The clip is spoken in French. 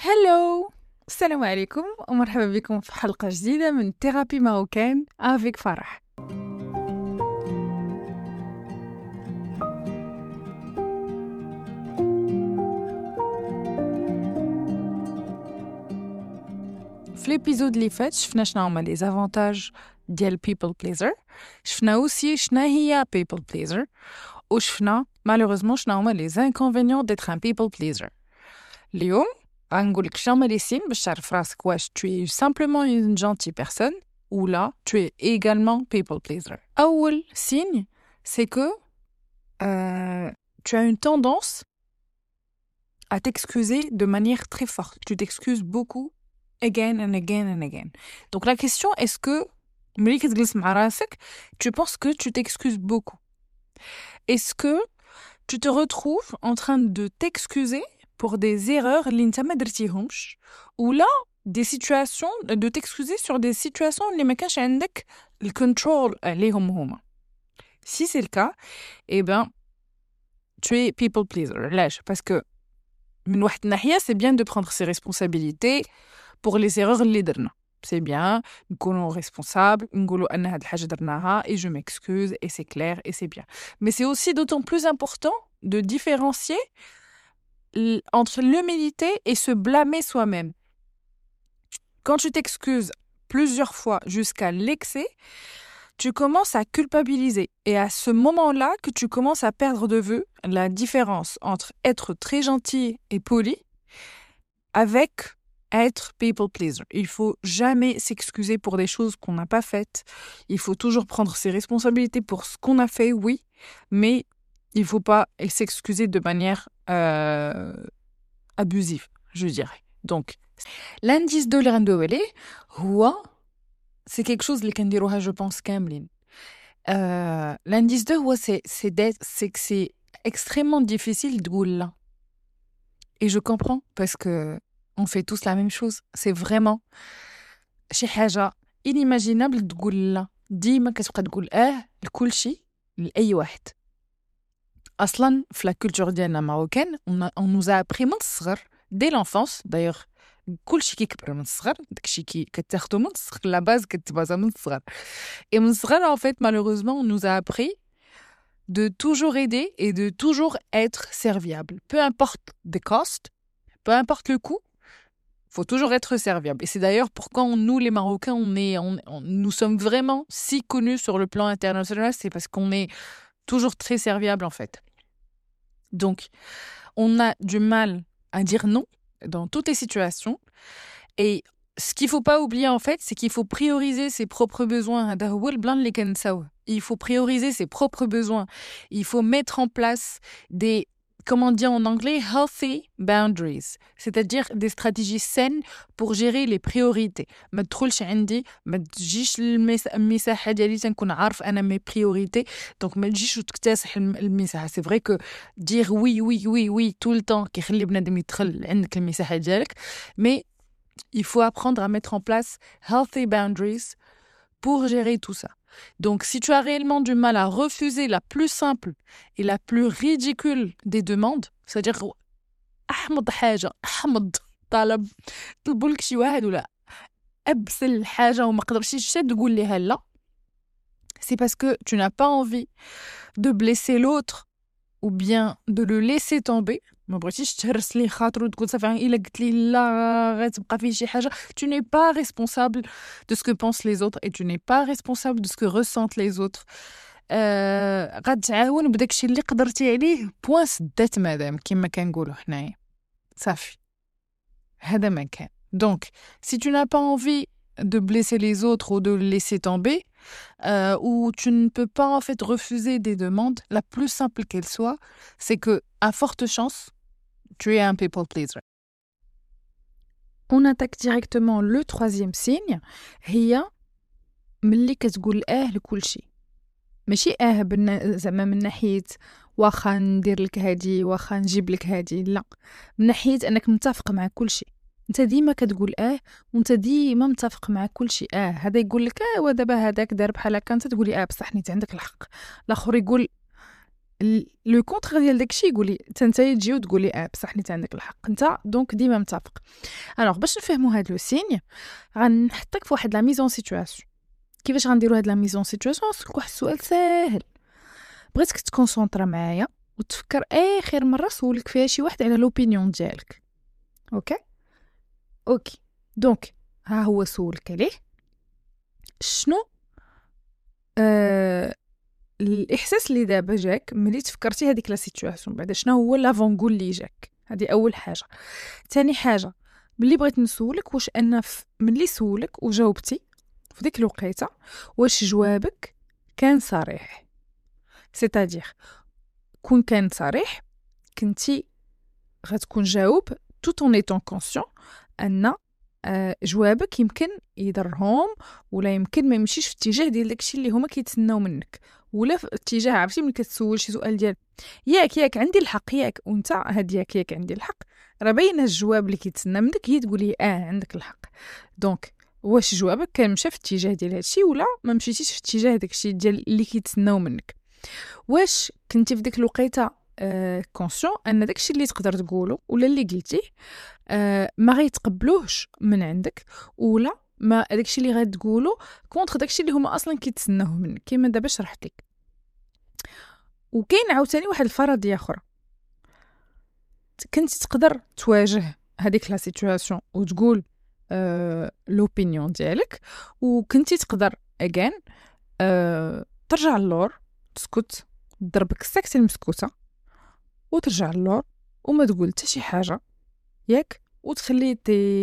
هلو، السلام عليكم ومرحبا بكم في حلقة جديدة من ثيرابي ماروكان افيك فرح. في الابيزود اللي فات شفنا شنو هما لي زافونتاج ديال people pleaser، شفنا اوسي شنو هي people pleaser، وشفنا malheureusement شنو هما لي inconvénients d'être un people pleaser. اليوم غنقول لك شنو هما لي سين باش تعرف راسك واش tu es simplement une gentille personne ou là tu es également people pleaser. أول signe c'est que tu as une tendance à t'excuser de manière très forte. Tu t'excuses beaucoup again and again and again. Donc la question, est-ce que ملي كتجلس مع راسك tu penses que tu t'excuses beaucoup? Est-ce que tu te retrouves en train de t'excuser pour des erreurs اللي انت ما درتيهمش ou là des situations de t'excuser sur des situations اللي ما كانش عندك الكنترول عليهم هما. Si c'est le cas, eh ben tu es people pleaser. علاش؟ parce que من واحد الناحية c'est bien de prendre ses responsabilités pour les erreurs اللي درنا. C'est bien نكونوا responsables, نقولوا أن هاد الحاجة درناها et je m'excuse et c'est clair et c'est bien. Mais c'est aussi d'autant plus important de différencier entre l'humilité et se blâmer soi-même. Quand tu t'excuses plusieurs fois jusqu'à l'excès, tu commences à culpabiliser. Et à ce moment-là que tu commences à perdre de vue la différence entre être très gentil et poli avec être people pleaser. Il faut jamais s'excuser pour des choses qu'on n'a pas faites. Il faut toujours prendre ses responsabilités pour ce qu'on a fait, oui, mais il faut pas s'excuser de manière abusive, je dirais. Donc, l'indice de l'irandouélé, c'est quelque chose اللي كنديروها je pense كاملين. L'indice 2 c'est que c'est extrêmement difficile de dire là. Et je comprends parce que on fait tous la même chose. C'est vraiment شي حاجة inimaginable تقول لا. ديما كتبقى تقول لكل شيء لأي واحد. أصلاً في la culture ديالنا marocaine, on nous a appris من الصغر dès l'enfance d'ailleurs. كل شيء كيكبر من الصغر داكشي كتاخدو من الصغر لا باز كتبازا من الصغر. Et من الصغر en fait malheureusement on nous a appris de toujours aider et de toujours être serviable. Peu importe the cost, peu importe le coût, faut toujours être serviable. Et c'est d'ailleurs pourquoi nous les Marocains nous sommes vraiment si connus sur le plan international, c'est parce qu'on est toujours très serviable en fait. Donc on a du mal à dire non dans toutes les situations. Et ce qu'il faut pas oublier en fait, c'est qu'il faut prioriser ses propres besoins. Il faut prioriser ses propres besoins. Il faut mettre en place des, comment dire en anglais, healthy boundaries, c'est-à-dire des stratégies saines pour gérer les priorités. ما تدخلش عندي ما تجيش المساحة ديالي تنكون عارف أنا mes priorités, donc ما تجيش وتكتسح المساحة. C'est vrai que dire oui tout le temps كيخلي بنادم يدخل عندك المساحة ديالك, mais il faut apprendre à mettre en place healthy boundaries pour gérer tout ça. Donc, si tu as réellement du mal à refuser la plus simple et la plus ridicule des demandes, c'est-à-dire أحمض حاجة أحمض طلب طلبولك شي واحد ولا أبسل حاجة وما قدرتيش تقول ليها لا, c'est parce que tu n'as pas envie de blesser l'autre ou bien de le laisser tomber. ما بغيتيش تهرس لي خاطر وتقول صافي الا قلت لي لا غتبقى فيه شي حاجه. Tu n'es pas responsable de ce que pensent les autres et tu n'es pas responsable de ce que ressentent les autres. غتعاون بداكشي اللي قدرتي عليه بوين سدات مادام كما كنقولوا حنايا صافي هذا ما كان. Donc si tu n'as pas envie de blesser les autres ou de laisser tomber, ou tu ne peux pas en fait refuser des demandes, la plus simple qu'elle soit, c'est que à forte chance tu es un people pleaser. On attaque directement le troisième signe, هي ملي كتقول لكل شيء. ماشي زعما من ناحية واخا ندير لك هادي واخا نجيب لك هادي, لا, من ناحية انك متفق مع كل شيء. انت ديما كتقول وانت ديما متفق مع كل شيء. هذا يقول لك ودابا هذاك دار بحال هكا انت تقولي بصح نيت عندك الحق. الاخر يقول لو كونتر ديال داكشي يقول لي حتى نتايا تجي وتقول لي بصح انت عندك الحق انت دونك ديما متفق. الوغ باش نفهموا هاد لو سيني غنحطك في واحد لا ميزون سيتوياسيون. كيفاش غنديروا هاد لا ميزون سيتوياسيون؟ نسولك واحد السؤال ساهل، بغيتك تكونسونطرا معايا وتفكر اخر مره سولك فيها شي واحد على لوبينيون ديالك. اوكي دونك ها هو سولك عليه شنو الاحساس اللي دابا جاك ملي تفكرتي هذيك لا سيتوياسيون، بعدا شنو هو لافونغول اللي جاك. هذه اول حاجه. ثاني حاجه ملي بغيت نسولك واش انا ملي سولك وجاوبتي في ديك الوقيته واش جوابك كان صريح، سيتادير كون كان صريح كنتي غتكون جاوب tout en étant conscient ان جوابك يمكن يضرهم ولا يمكن ما يمشيش في اتجاه ديال داكشي اللي هما كيتسناو منك، ولا في اتجاه عرفتي ملي كتسول شي سؤال ديال ياك عندي الحق ياك، وانت هاد ياك عندي الحق راه باينه الجواب اللي كيتسنى منك هي تقولي عندك الحق. دونك واش جوابك كان مشى في اتجاه ديال هادشي ولا ما مشيتيش في اتجاه داكشي ديال اللي كيتسناو منك؟ واش كنتي في ديك الوقيته كونسيون ان داكشي اللي تقدر تقوله ولا اللي قلتيه ما غيتقبلوهش من عندك، ولا ما داكشي اللي غتقوله كونتر داكشي اللي هما اصلا كيتسناوه منك كيما دابا شرحت لك. وكاين عاوتاني واحد الفرضيه اخرى، كنتي تقدر تواجه هذيك لا سيتوياسيون وتقول لوبينيون ديالك، وكنتي تقدر اغان ترجع للور تسكت ضربك السكته المسكوته وترجع للور وما تقول حتى شي حاجه ياك، وتخلي